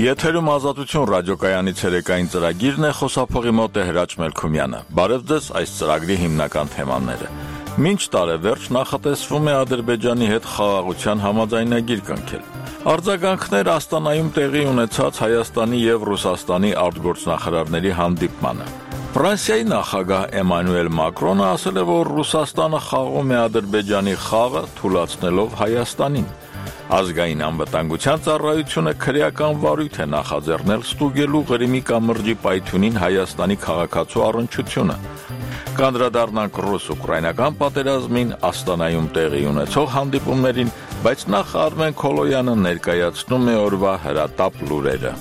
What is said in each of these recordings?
Եթերում Ազատություն ռադիոկայանի ցերեկային ծրագիրն է, խոսափողի մոտ է Հրաչ Մելքումյանը։ Բարև ձեզ, այս ծրագրի հիմնական թեմաները։ Մինչ տարեվերջ նախատեսվում է Ադրբեջանի հետ խաղաղության համաձայնագիր կնքել։ Արձագանքներ Աստանայում տեղի ունեցած Հայաստանի եւ Ռուսաստանի արտգործնախարարների հանդիպմանը։ Ֆրանսիայի նախագահ Էմանուել Մակրոնը ասել է, որ Ռուսաստանը խաղում է Ադրբեջանի խաղը, թուլացնելով Հայաստանին։ Ազգային անվտանգության ծառայությունը քրեական վարույթ է նախաձեռնել ստուգելու Ղրիմի կամրջի պայթյունին Հայաստանի քաղաքացու առնչությունը։ Կանդրադառնանք ռուս-ուկրաինական պատերազմին, Աստանայում տեղի ունեցող հանդիպումներին, բայց նախ Արմեն Քոլոյանը ներկայացնում է օրվա հրատապ լուրերը։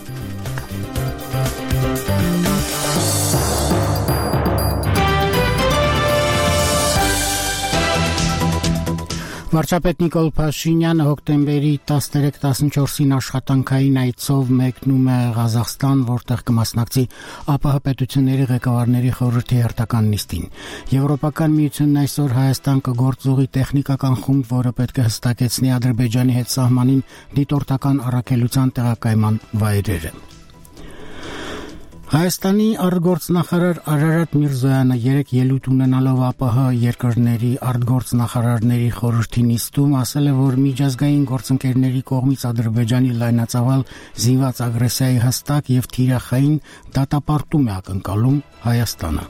Վարչապետ Նիկոլ Փաշինյանը հոկտեմբերի 13-14-ին աշխատանքային այցով մեկնում է Ղազախստան, որտեղ կմասնակցի ԱՊՀ պետությունների ղեկավարների խորհրդի հերթական նիստին։ Եվրոպական միությունն այսօր Հայաստան կգործուղի տեխնիկական խումբ, որը պետք է հստակեցնի Ադրբեջանի հետ սահմանին դիտորդական առաքելության տեղակայման վայրերը։ Հայաստանի արտգործնախարար Արարատ Միրզոյանը երեկ ելույթ ունենալով ԱՊՀ երկրների արտգործնախարարների խորհրդի նիստում ասել է, որ միջազգային գործընկերների կողմից Ադրբեջանի լայնածավալ զինված ագրեսիայի հստակ եւ թիրախային դատապարտում է ակնկալում Հայաստանը։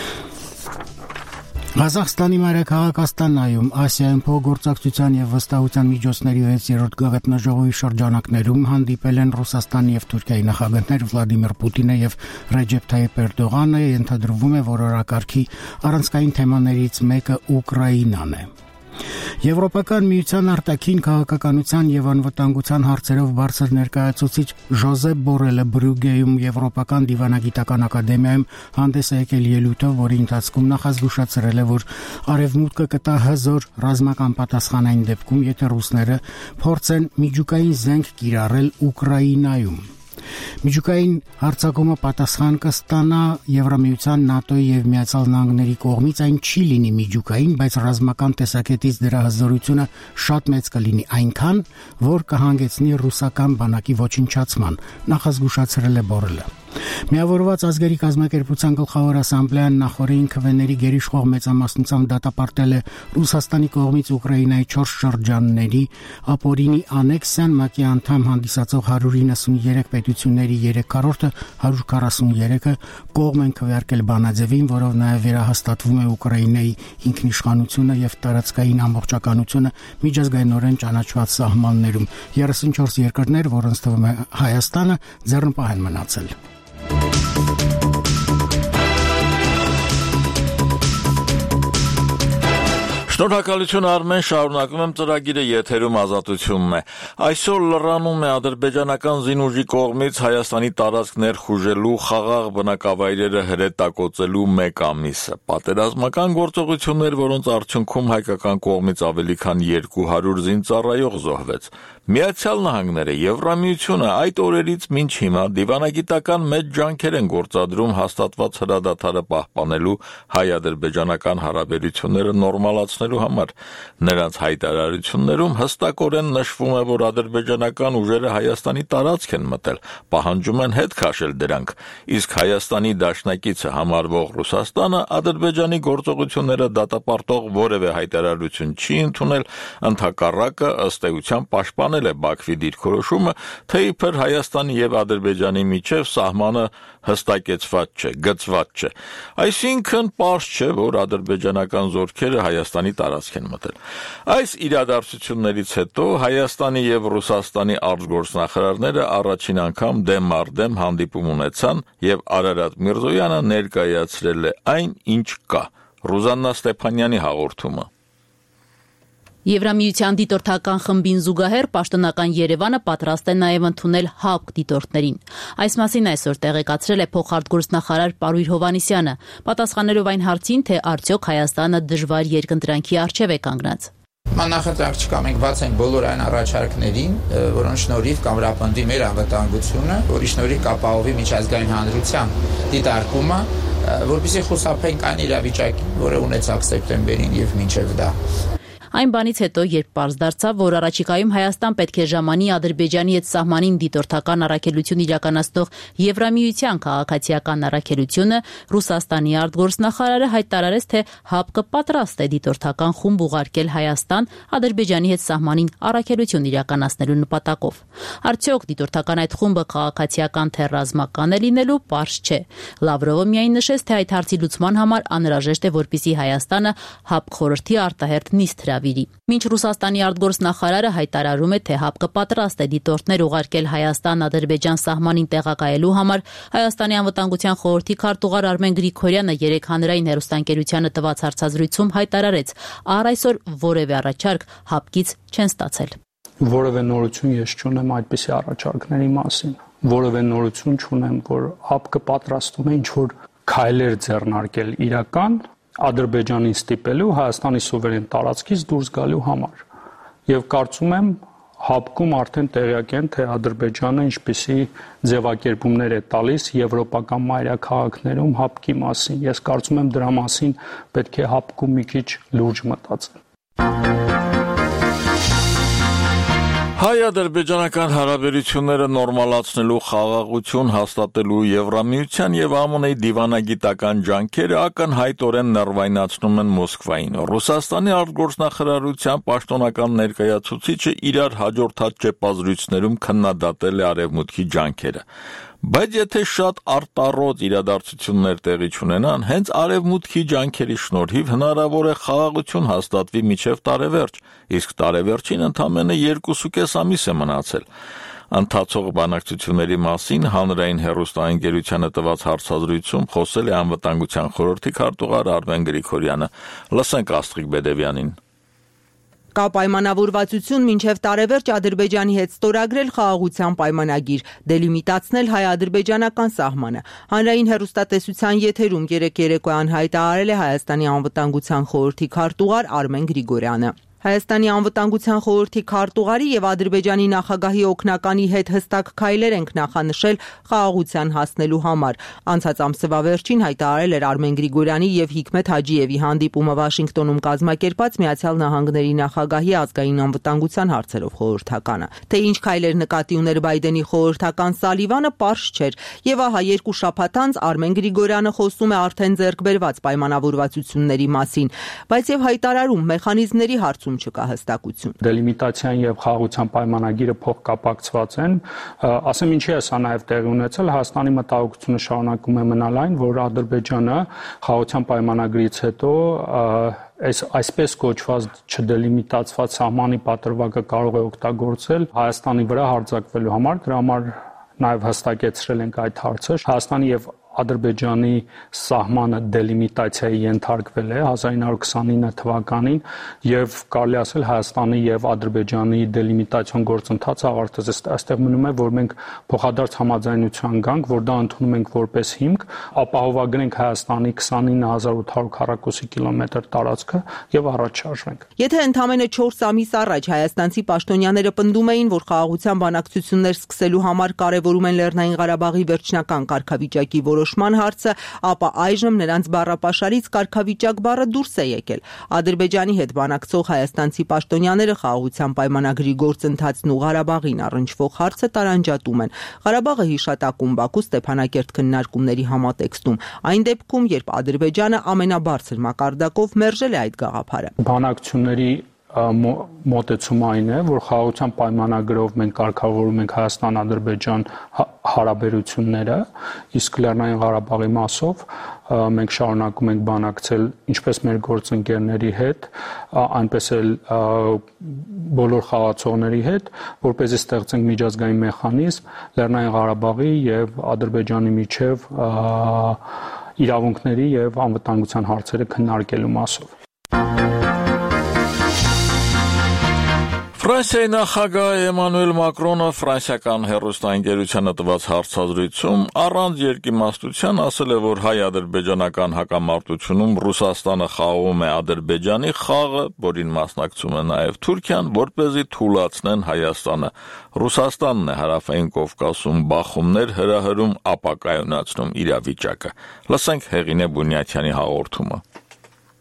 Ղազախստանի մայրաքաղաք Աստանայում Ասիայում փոխգործակցության եւ վստահության միջոցների 6-րդ գաղտնաժողովի շրջանակներում հանդիպել են Ռուսաստանի եւ Թուրքիայի նախագահներ Վլադիմիր Պուտինը եւ Ռեջեփ Թայիփ Էրդողանը, ենթադրվում է, որ օրակարգի առանցքային թեմաներից մեկը Ուկրաինան է։ Եվրոպական միության արտաքին քաղաքականության եւ անվտանգության հարցերով բարձր ներկայացուցիչ Ժոզեփ Բորելը Բրյուգեում Եվրոպական դիվանագիտական ակադեմիայում հանդես է եկել ելույթով, որի ընթացքում նախազգուշացրել է, որ Արևմուտքը կտա հզոր ռազմական պատասխան այն դեպքում, եթե ռուսները փորձեն միջուկային զենք կիրառել Ուկրաինայում։ Միջուկային հարձակումը պատասխան կստանա Եվրամիության, ՆԱՏՕ-ի եւ Միացյալ Նահանգների կողմից, այն չի լինի միջուկային, բայց ռազմական տեսակետից դրա հզորությունը շատ մեծ կլինի, այնքան, որ կհանգեցնի ռուսական բանակի ոչնչացման, նախազգուշացրել է Բորելը։ Միավորված ազգերի կազմակերպության գլխավոր ասամբլեան նախորդին քվեների գերիշխող մեծամասնությամբ դատապարտել է Ռուսաստանի կողմից Ուկրաինայի 4 շրջանների ապօրինի անեքսիան, ՄԱԿ-ի անդամ հանդիսացող 193 պետությունների 3/4-ը 143-ը կողմ են քվեարկել բանաձևին, որով նաև վերահաստատվում է Ուկրաինայի ինքնիշխանությունը եւ տարածքային ամբողջականությունը միջազգայինորեն ճանաչված սահմաններում։ 34 երկրներ, որոնց թվում է Հայաստանը, ձեռնպահ են մնացել։ Շնորհակալություն Արմեն, շարունակում եմ ծրագիրը, եթերում Ազատությունն է։ Այսօր լրանում է ադրբեջանական զինուժի կողմից Հայաստանի տարածք ներխուժելու, խաղաղ բնակավայրերը հրետակոծելու 1 ամիսը։ Պատերազմական գործողություններ, որոնց արդյունքում հայկական կողմից ավելի քան 200 զինծառայող զոհվեց։ Միացյալ Նահանգները, Եվրամիությունը այդ օրերից մինչ հիմա դիվանագիտական մեծ ջանքեր են գործադրում հաստատված հրադադարը պահպանելու հայ-ադրբեջանական հարաբերությունները նորմալացնելու համար։ Նրանց հայտարարություններում հստակորեն նշվում է, որ ադրբեջանական ուժերը Հայաստանի տարածք են մտել, պահանջում են հետ քաշել դրանք, իսկ Հայաստանի դաշնակիցը համարվող Ռուսաստանը Ադրբեջանի գործողությունները դատապարտող որևէ հայտարարություն չի ընդունել, ընդհակառակը ըստ էության պաշտպանել է Բաքվի դիրքորոշումը, թե իբր Հայաստանի եւ Ադրբեջանի միջև սահմանը հստակեցված չէ, գծված չէ։ Այսինքն պարզ չէ, որ ադրբեջանական զորքերը Հայաստանի տարածք են մտել։ Այս իրադարձություններից հետո Հայաստանի եւ Ռուսաստանի արտգործնախարարները առաջին անգամ դեմ առ դեմ հանդիպում ունեցան եւ Արարատ Միրզոյանը ներկայացրել է այն, ինչ կա։ Ռուզաննա Ստեփանյանի հաղորդումը։ Եվրամիության դիտորդական խմբին զուգահեռ պաշտոնական Երևանը պատրաստ է նաև ընդունել ՀԱՊԿ դիտորդներին։ Այս մասին այսօր տեղեկացրել է փոխարտգործնախարար Պարույր Հովհաննիսյանը, պատասխանելով այն հարցին, թե արդյոք Հայաստանը դժվար երկընտրանքի առջև է կանգնած։ Մանախնդրանք չկա, մենք բաց ենք բոլոր այն առաջարկներին, որոնց շնորհիվ կամրապնդի մեր անվտանգությունը, որի շնորհիվ կապահովի միջազգային հանրության դիտարկումը, որպեսզի խուսափենք այն իրավիճակին, որը ունեցավ սեպտեմբերին եւ մինչեւ դա։ Այն բանից հետո, երբ պարզ դարձավ, որ առաջիկայում Հայաստան պետք է ժամանի Ադրբեջանի հետ սահմանին դիտորդական առաքելություն իրականացնող Եվրամիության քաղաքացիական առաքելությունը, Ռուսաստանի արտգործնախարարը հայտարարեց, թե ՀԱՊԿ պատրաստ է դիտորդական խումբ ուղարկել Հայաստան Ադրբեջանի հետ սահմանին առաքելություն իրականացնելու նպատակով։ Արդյոք դիտորդական այդ խումբը քաղաքացիական թե ռազմական է լինելու, պարզ չէ։ Լավրովը միայն նշեց, թե այդ հարցի լուծման համար անհրաժեշտ է, որպեսզի Հայաստանը ՀԱՊԿ խորհրդի արտահերթ նիստ հրավիրի։ Մինչ Ռուսաստանի արտգործնախարարը հայտարարում է, թե ՀԱՊԿ պատրաստ է դիտորդներ ուղարկել Հայաստան-Ադրբեջան սահմանին տեղակայելու համար, Հայաստանի անվտանգության խորհրդի քարտուղար Արմեն Գրիգորյանը երեկ հանրային հեռուստաընկերությանը տված հարցազրույցում հայտարարեց, առ այսօր որևէ առաջարկ ՀԱՊԿ-ից չեն ստացել։ Որևէ նորություն ես չունեմ այդպիսի առաջարկների մասին։ Որևէ նորություն չունեմ, որ ՀԱՊԿ պատրաստում է ինչ-որ քայլեր ձեռնարկել իրական Ադրբեջանին ստիպելու Հայաստանի սուվերեն տարածքից դուրս գալու համար։ Եվ կարծում եմ ՀԱՊԿ-ում արդեն տեղյակ են, թե Ադրբեջանը ինչպիսի ձևակերպումներ է տալիս եվրոպական մայրաքաղաքներում ՀԱՊԿ-ի մասին։ Ես կարծում եմ դրա մասին պետք է ՀԱՊԿ-ում մի քիչ լուրջ մտածել։ Հայ-ադրբեջանական հարաբերությունները նորմալացնելու խաղաղություն հաստատելու Եվրամիության եւ ԱՄՆ-ի դիվանագիտական ջանքերը ակնհայտորեն ներվայնացնում են Մոսկվային։ Ռուսաստանի արտգործնախարարության պաշտոնական ներկայացուցիչը իրար հաջորդած ճեպազրույցներում քննադատել է Արևմուտքի ջանքերը։ Բայց եթե շատ արտառոց իրադարձություններ տեղի չունենան, հենց Արևմուտքի ջանքերի շնորհիվ հնարավոր է խաղաղություն հաստատվի մինչև տարեվերջ, իսկ տարեվերջին ընդամենը 2.5 ամիս է մնացել։ Ընթացող բանակցությունների մասին հանրային հեռուստաընկերությանը տված հարցազրույցում խոսել է անվտանգության խորհրդի քարտուղար Արմեն Գրիգորյանը։ Լսենք Աստղիկ Բեդևյանին։ Կա պայմանավորվածություն մինչև տարեվերջ Ադրբեջանի հետ ստորագրել խաղաղության պայմանագիր, դելիմիտացնել հայ-ադրբեջանական սահմանը։ Հանրային հեռուստատեսության եթերում երեկ երեկոյան հայտարարել է Հայաստանի անվտանգության խորհրդի քարտուղար Արմեն Գրիգորյանը։ Հայաստանի անվտանգության խորհրդի քարտուղարի եւ Ադրբեջանի նախագահի օգնականի հետ հստակ քայլեր ենք նախանշել խաղաղության հասնելու համար։ Անցած ամսվա վերջին հայտարարել էր Արմեն Գրիգորյանի եւ Հիկմետ Հաջիևի հանդիպումը Վաշինգտոնում կազմակերպած Միացյալ Նահանգների նախագահի ազգային անվտանգության հարցերով խորհրդականը։ Թե ինչ քայլեր նկատի ուներ Բայդենի խորհրդական Սալիվանը, պարզ չէր։ Եվ ահա 2 շաբաթ անց Արմեն Գրիգորյանը խոսում է արդեն ձեռք բերված պայմանավորվածությունների մասին, բայց եւ հայտարարում մեխանիզմների հարցում չկա հստակություն։ Դելիմիտացիան եւ խաղաղության պայմանագիրը փոխկապակցված են, ասեմ ինչի է սա նաեւ տեղի ունեցել, Հայաստանի մտահոգությունը շարունակում է մնալ այն, որ Ադրբեջանը խաղաղության պայմանագրից հետո այսպես կոչված չդելիմիտացված սահմանի պատրվակը կարող է օգտագործել Հայաստանի վրա հարձակվելու համար, դրա համար նաեւ հստակեցրել ենք այդ հարցը։ Հայաստանի եւ Ադրբեջանի սահմանը դելիմիտացիայի ենթարկվել է 1929 թվականին եւ կարելի ասել Հայաստանի եւ Ադրբեջանի դելիմիտացիոն գործընթացը ավարտվեց։ Այստեղ մնում է, որ մենք փոխադարձ համաձայնության գանք, որ դա ընդունում ենք որպես հիմք, ապահովագրենք Հայաստանի 29800 քառակուսի կիլոմետր տարածքը եւ առաջ շարժվենք։ Եթե ընդամենը 4 ամիս առաջ հայաստանցի պաշտոնյաները պնդում էին, որ խաղաղության բանակցություններ սկսելու համար կարևորում են Լեռնային Ղարաբաղի վերջնական կարգավիճակի որոշման հարցը, ապա այժմ նրանց բառապաշարից կարգավիճակ բառը դուրս է եկել։ Ադրբեջանի հետ բանակցող հայաստանցի պաշտոնյաները խաղաղության պայմանագրի գործընթացն ու Ղարաբաղին առնչվող հարցը տարանջատում են։ Ղարաբաղը հիշատակում Բաքու Ստեփանակերտ քննարկումների համատեքստում, այն դեպքում, երբ Ադրբեջանը ամենաբարձր մակարդակով մերժել է այդ գաղափարը։ Բանակցությունների մոտեցումը այն է, որ խաղաղության պայմանագրով մենք կարգավորում ենք Հայաստան-Ադրբեջան հարաբերությունները, իսկ Լեռնային Ղարաբաղի մասով մենք շարունակում ենք բանակցել ինչպես մեր գործընկերների հետ, այնպես էլ բոլոր խաղացողների հետ, որպեսզի ստեղծենք միջազգային մեխանիզմ Լեռնային Ղարաբաղի եւ Ադրբեջանի միջև իրավունքների եւ անվտանգության հարցերը քննարկելու մասով։ Ֆրանսիայի նախագահ Էմանուել Մակրոնը ֆրանսիական հեռուստաընկերությանը տված հարցազրույցում առանց երկիմաստության ասել է, որ հայ-ադրբեջանական հակամարտությունում Ռուսաստանը խաղում է Ադրբեջանի խաղը, որին մասնակցում է նաև Թուրքիան, որպեսզի թուլացնեն Հայաստանը։ Ռուսաստանն է Հարավային Կովկասում բախումներ հրահրում, ապակայունացնում իրավիճակը։ Լսենք Հեղինե Բունյաթյանի հաղորդումը։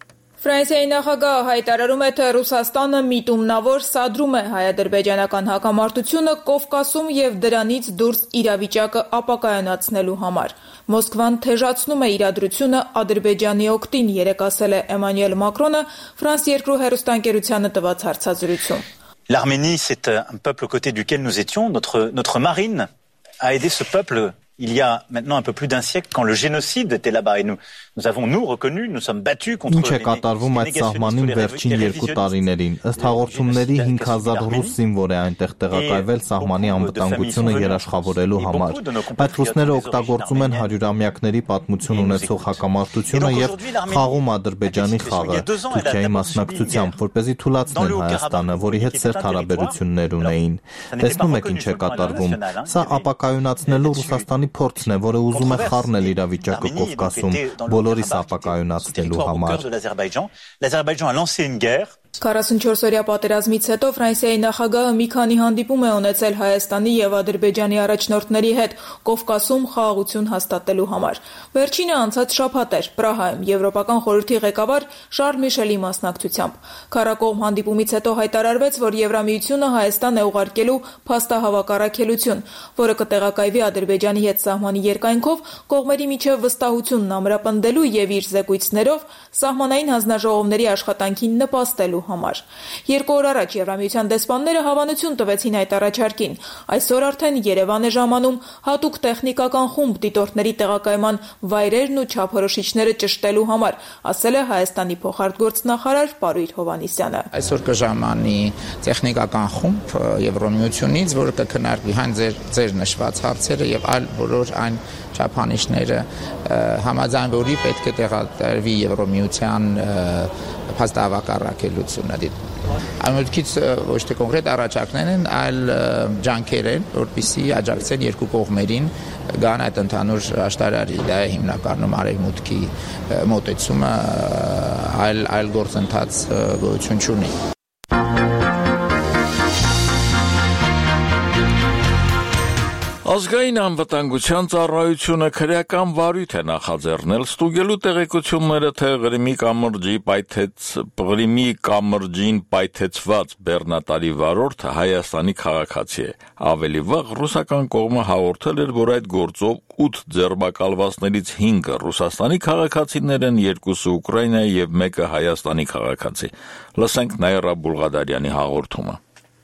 Ֆրանսիայի նախագահը հայտարարում է, թե Ռուսաստանը միտումնավոր սադրում է հայ-ադրբեջանական հակամարտությունը Կովկասում եւ դրանից դուրս իրավիճակը ապակայունացնելու համար։ Մոսկվան թեժացնում է իրադրությունը Ադրբեջանի օգտին, երեկ ասել է Էմանուել Մակրոնը Ֆրանս 2 հեռուստաընկերությանը տված հարցազրույցում։ L'Arménie, c'est un peuple aux côtés duquel nous étions. Notre marine a aidé ce peuple il y a maintenant un peu plus d'un siècle quand le génocide était là-bas et nous avons reconnu, nous sommes battus contre Ինչ է կատարվում այդ սահմանին վերջին 2 տարիներին։ Ըստ հաղորդումների 5000 ռուս զինվոր է այնտեղ տեղակայվել սահմանի անվտանգությունը երաշխավորելու համար։ Այդ ռուսները օգտագործում են հարյուրամյակների պատմություն ունեցող հակամարտությունը եւ խաղում Ադրբեջանի խաղը Թուրքիայի մասնակցությամբ, որպեսզի թուլացնեն Հայաստանը, որի հետ սերտ հարաբերություններ ունեին։ Տեսնում եք ինչ է կատարվում։ Սա ապակայունացնելու Ռուսաստանի փորձն է, որը ուզում է խառնել իրավիճակը Կովկասում, բոլորիս ապակայունացնելու համար։ L'Azerbaïdjan a lancé une guerre. 44-օրյա պատերազմից հետո Ֆրանսիայի նախագահը մի քանի հանդիպում է ունեցել Հայաստանի եւ Ադրբեջանի առաջնորդների հետ Կովկասում խաղաղություն հաստատելու համար։ Վերջինը անցած շաբաթ էր Պրահայում Եվրոպական խորհրդի ղեկավար Շարլ Միշելի մասնակցությամբ։ Քարակողմ հանդիպումից հետո հայտարարվեց, որ Եվրամիությունը Հայաստան է ուղարկելու փաստահավաք-առաքելություն, որը կտեղակայվի Ադրբեջանի հետ սահմանի երկայնքով կողմերի միջև վստահությունն ամրապնդելու եւ իր զեկույցներով սահմանային հանձնաժողովների աշխատանքին նպաստելու համար։ 2 օր առաջ Եվրամիության դեսպանները հավանություն տվեցին այդ առաջարկին։ Այսօր արդեն Երևան է ժամանում հատուկ տեխնիկական խումբ դիտորդների տեղակայման վայրերն ու չափորոշիչները ճշտելու համար, ասել է Հայաստանի փոխարտգործնախարար Պարույր Հովհաննիսյանը։ Այսօր կժամանի տեխնիկական խումբ Եվրամիությունից, որը կքննարկի հայն ձեր նշված հարցերը եւ այլ բոլոր այն չափանիշները, համաձայն որի պետք է տեղադրվի Եվրամիության փաստահավաք-առաքելությունը։ Ամենքից ոչ թե կոնկրետ առաջարկներ են, այլ ջանքեր են, որպեսզի աջակցեն երկու կողմերին գան այդ ընդհանուր աշտարարի։ Դա է հիմնականում արևմուտքի մոտեցումը, այլ գործընթաց գոյություն չունի։ Ազգային անվտանգության ծառայությունը քրեական վարույթ է նախաձեռնել ստուգելու տեղեկությունները, թե Ղրիմի կամրջին պայթեցված բեռնատարի վարորդը Հայաստանի քաղաքացի է։ Ավելի վաղ ռուսական կողմը հաղորդել էր, որ այդ գործով 8 ձերբակալվածներից 5-ը Ռուսաստանի քաղաքացիներ են, 2-ը Ուկրաինայի եւ 1-ը Հայաստանի քաղաքացի։ Լսենք Նաիրա Բուլղադարյանի հաղորդումը։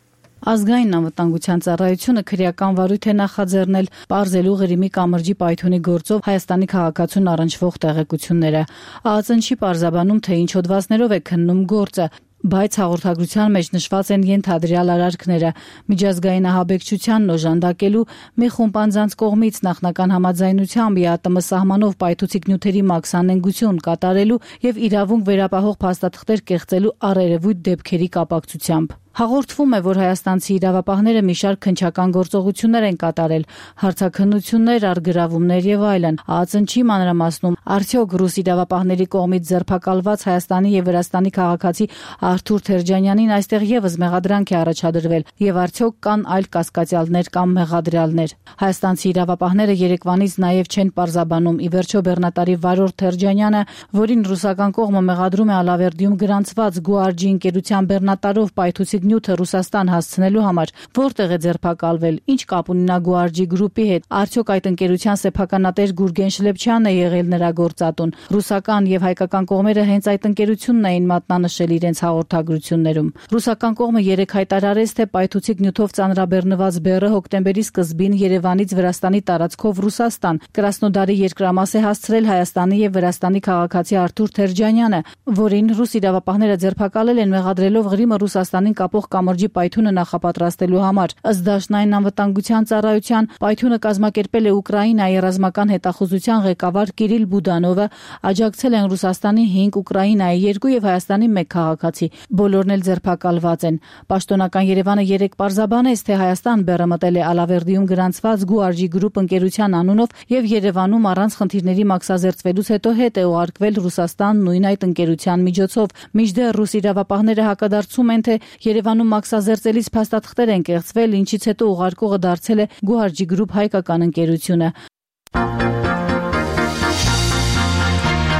Ազգային անվտանգության ծառայությունը քրեական վարույթ է նախաձեռնել պարզելու Ղրիմի կամրջի պայթյունի գործով Հայաստանի քաղաքացուն առնչվող տեղեկությունները։ ԱԱԾ-ն չի պարզաբանում, թե ինչ հոդվածներով է քննում գործը, բայց հաղորդագրության մեջ նշված են ենթադրյալ արարքները՝ միջազգային ահաբեկչությանն օժանդակելու, մի խումբ անձանց կողմից նախնական համաձայնությամբ ԵԱՏՄ սահմանով պայթուցիկ նյութերի մաքսանենգություն կատարելու եւ իրավունք վերապահող փաստաթղթեր կեղծելու առերևույթ դեպքերի կապակցությամբ։ Հաղորդվում է, որ հայաստանցի իրավապահները մի շարք քննչական գործողություններ են կատարել, հարցաքննություններ, արգրավումներ եւ այլն։ ԱԱԾ-ն չի մանրամասնում, արդյոք ռուս իրավապահների կողմից ձերբակալված Հայաստանի եւ Վրաստանի քաղաքացի Արթուր Թերջանյանին այստեղ եւս մեղադրանք է առաջադրվել եւ արդյոք կան այլ կասկածյալներ կամ մեղադրյալներ։ Հայաստանցի իրավապահները երեկվանից նաեւ չեն պարզաբանում։ Ի վերջո բեռնատարի վարորդ Թերջանյանը, որին ռուսական կողմը մեղադրում է Ալավերդիում գրանցված Գուարջի ընկերության բեռնատարով պայթուցիկ նյութը Ռուսաստան հասցնելու համար, որտեղ է ձերբակալվել, ինչ կապ ունի նա Գուարջի գրուպի հետ, արդյոք այդ ընկերության սեփականատեր Գուրգեն Շլեփչյանն է եղել նրա գործատուն։ Ռուսական եւ հայկական կողմերը հենց այդ ընկերությունն էին մատնանշել իրենց հաղորդագրություններում։ Ռուսական կողմը երեկ հայտարարեց, թե պայթուցիկ նյութով ծանրաբեռնված բեռը հոկտեմբերի սկզբին Երևանից Վրաստանի տարածքով Ռուսաստան Կրասնոդարի երկրամաս է հասցրել Հայաստանի եւ Վրաստանի քաղաքացի Արթուր Թերջանյանը, որին ռուս իրավապահները ձերբակալել են մեղադրելով Ղրիմը Ռուսաստանին կապող կամրջի պայթյունը նախապատրաստելու համար։ Ըստ Դաշնային անվտանգության ծառայության պայթյունը կազմակերպել է Ուկրաինայի ռազմական հետախուզության ղեկավար Կիրիլ Բուդանովը, աջակցել են Ռուսաստանի 5, Ուկրաինայի 2 եւ Հայաստանի 1 քաղաքացի։ Բոլորն էլ ձերբակալված են։ Պաշտոնական Երևանը երեկ պարզաբանեց, թե Հայաստան բեռը մտել է Ալավերդիում գրանցված Գուարջի գրուպ ընկերության անունով եւ Երևանում առանց խնդիրների մաքսազերծվելուց հետո հետ է ուղարկվել Ռուսաստան նույն այդ ընկերության միջոցով։ Մինչդեռ ռուս իրավապահները հակադարձում են, թե Երևանում մաքսազերծելիս փաստաթղթեր են կեղծվել, ինչից հետո ուղարկողը դարձել է Գուարջի գրուպ հայկական ընկերությունը։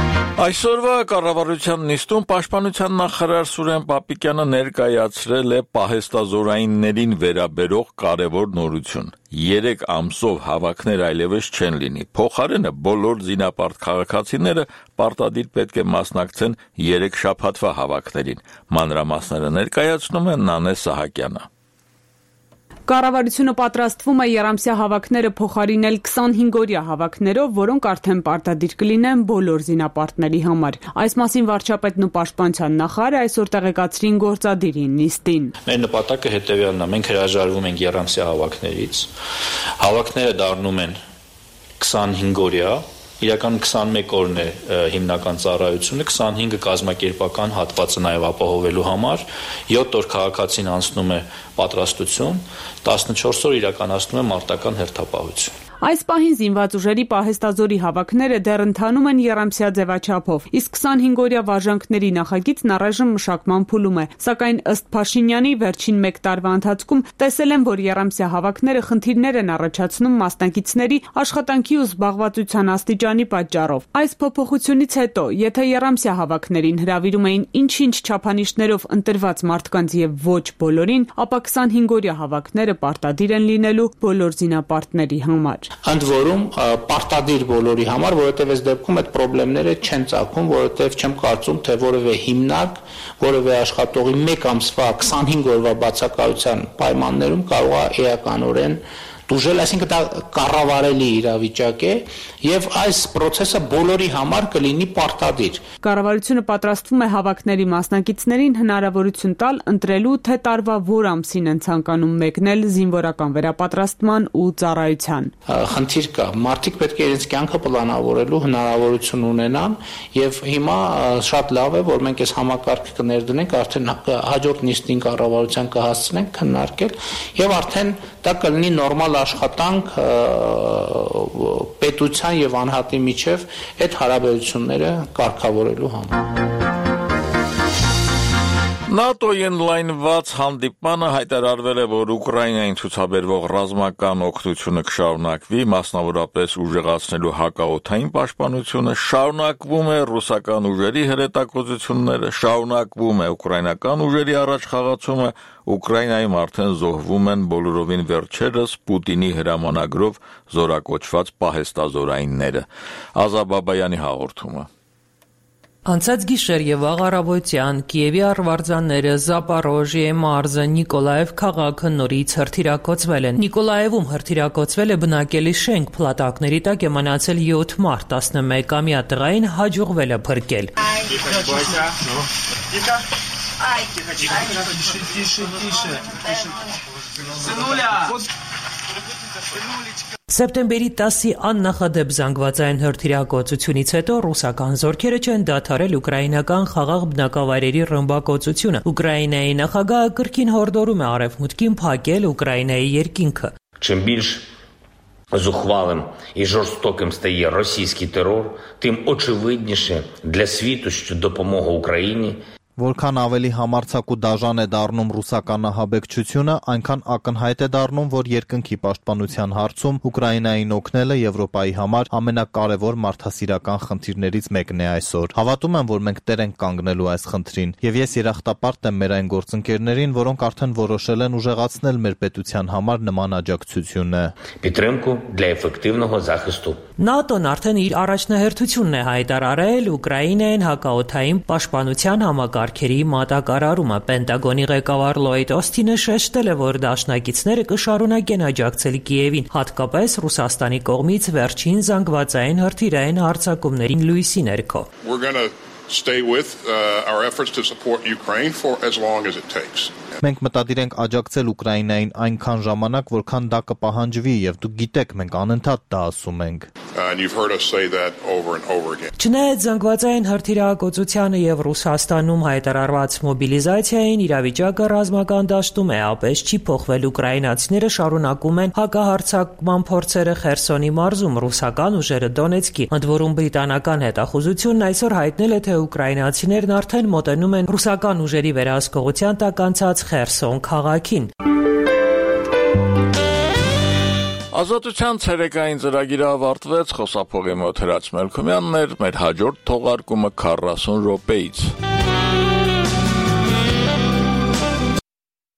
Այսօրվա կառավարության նիստում պաշտպանության նախարար Սուրեն Պապիկյանը ներկայացրել է պահեստազորայիններին վերաբերող կարևոր նորություն։ 3 ամսով հավաքներ այլևս չեն լինի։ Փոխարենը բոլոր զինապարտ քաղաքացիները պարտադիր պետք է մասնակցեն 3 շաբաթվա հավաքներին։ Մանրամասները ներկայացնում է Նանե Սահակյանը։ Կառավարությունը պատրաստվում է երամսյա հավաքները փոխարինել 25-օրյա հավաքներով, որոնք արդեն պարտադիր կլինեն բոլոր զինապարտների համար։ Այս մասին վարչապետն ու պաշտպանության նախարարը այսօր տեղեկացրին գործադիրին նիստին։ Մեր նպատակը հետևյալն է. մենք հրաժարվում ենք երամսյա հավաքներից։ Հավաքները դառնում են 25-օրյա, իրական 21 օրն է հիմնական ծառայությունը, 25-ը կազմակերպական հատվածը նաև ապահովելու համար, 7 օր քաղաքացին անցնում է պատրաստություն, 14 օր իրականացնում է մարտական հերթապահություն։ Այս պահին զինված ուժերի պահեստազորի հավաքները դեռ ընթանում են եռամսյա ձևաչափով, իսկ 25-օրյա վարժանքների նախագիծն առայժմ մշակման փուլում է, սակայն ըստ Փաշինյանի վերջին 1 տարվա ընթացքում տեսել են, որ եռամսյա հավաքները խնդիրներ են առաջացնում մասնակիցների աշխատանքի ու զբաղվածության աստիճանի պատճառով։ Այս փոփոխությունից հետո, եթե եռամսյա հավաքներին հրավիրում էին ինչ-ինչ չափանիշներով ընտրված մարդկանց եւ ոչ բոլորին, ապա 25-օրյա հավաքները պարտադիր են լինելու բոլոր զինապարտների համար։ Ընդ որում պարտադիր բոլորի համար, որովհետև այս դեպքում այդ խնդիրները չեն ծագում, որովհետև չեմ կարծում, թե որևէ հիմնարկ, որևէ աշխատողի 1 ամսվա 25 օրվա բացակայության պայմաններում կարող է էականորեն դուժել, այսինքն դա կառավարելի իրավիճակ է եւ այս process-ը բոլորի համար կլինի պարտադիր։ Կառավարությունը պատրաստվում է հավաքների մասնակիցներին հնարավորություն տալ ընտրելու, թե տարվա որ ամսին են ցանկանում մեկնել զինվորական վերապատրաստման ու ծառայության։ Խնդիր կա, մարդիկ պետք է իրենց կյանքը պլանավորելու հնարավորություն ունենան եւ հիմա շատ լավ է, որ մենք այս համակարգը կներդնենք, արդեն հաջորդ նիստին կառավարության կհասցնենք քննարկել եւ արդեն դա կլինի նորմալ աշխատանք պետության եւ անհատի միջև այդ հարաբերությունները կարգավորելու համար։ ՆԱՏՕ-ի ընդլայնված հանդիպմանը հայտարարվել է, որ Ուկրաինային ցուցաբերվող ռազմական օգնությունը կշարունակվի, մասնավորապես ուժեղացնելու հակաօդային պաշտպանությունը, շարունակվում է ռուսական ուժերի հրետակոծությունները, շարունակվում է ուկրաինական ուժերի առաջխաղացումը, Ուկրաինայում արդեն զոհվում են բոլորովին վերջերս Պուտինի հրամանագրով զորակոչված պահեստազորայինները։ Ազա Բաբայանի հաղորդումը։ Անցած գիշեր եւ առավոտյան Կիևի արվարձանները Զապորոժիե մարզը Նիկոլաև քաղաքը նորից հրթիռակոծվել են։ Նիկոլաևում հրթիռակոծվել է բնակելի շենք, փլատակների տակ է մնացել 7 մարդ, 11-ամյա տղային հաջողվել է փրկել։ Սեպտեմբերի 10-ի աննախադեպ զանգվածային հրթիռակոծությունից հետո ռուսական զորքերը չեն դադարել ուկրաինական խաղաղ բնակավայրերի ռմբակոծությունը։ Ուկրաինայի նախագահը կրկին հորդորում է արևմուտքին փակել Ուկրաինայի երկինքը։ Чим більш зухвалим і жорстоким стає російський терор, тим очевидніше для світу, що допомога Україні Որքան ավելի համարձակ ու դաժան է դառնում ռուսական ահաբեկչությունը, այնքան ակնհայտ է դառնում, որ երկնքի պաշտպանության հարցում Ուկրաինային օգնելը Եվրոպայի համար ամենակարևոր մարդասիրական խնդիրներից մեկն է այսօր։ Հավատում եմ, որ մենք տեր ենք կանգնելու այս խնդրին, եւ ես երախտապարտ եմ մեր այն գործընկերներին, որոնք արդեն որոշել են ուժեղացնել մեր պետության համար նման աջակցությունը։ Підтримку для ефективного захисту ՆԱՏՕ-ն արդեն իր առաջնահերթությունն է հայտարարել Ուկրաինային հակաօդային պաշտպանության համակարգերի մատակարարումը։ Պենտագոնի ղեկավար Լոյդ Օսթինը շեշտել է, որ դաշնակիցները կշարունակեն աջակցել Կիևին, հատկապես Ռուսաստանի կողմից վերջին զանգվածային հրթիռային հարձակումներին լույսի ներքո։ Stay with our efforts to support Ukraine for as long as it takes. Մենք մտադիր ենք աջակցել Ուկրաինային այնքան ժամանակ, որքան դա կպահանջվի, եւ դուք գիտեք, մենք անընդհատ դա ասում ենք։ And you've heard us say that over and over again. Չնայած զանգվածային հրթիռակոծությանը եւ Ռուսաստանում հայտարարված մոբիլիզացիային, իրավիճակը ռազմական դաշտում է, ապես չի փոխվել։ Ուկրաինացիները շարունակում են հակահարձակման փորձերը Խերսոնի մարզում, ռուսական ուժերը Դոնեցկի։ Ընդ որում բրիտանական հետախուզությունն այսօր հայտնել է, թե ուկրաինացիներն արդեն մոտենում են ռուսական ուժերի վերահսկողության տակ անցած Խերսոն քաղաքին։ Ազատության ցերեկային ծրագիրը ավարտվեց, խոսափողի մոտ Հրաց Մելքոմյանն էր, մեր հաջորդ թողարկումը 40 րոպեից։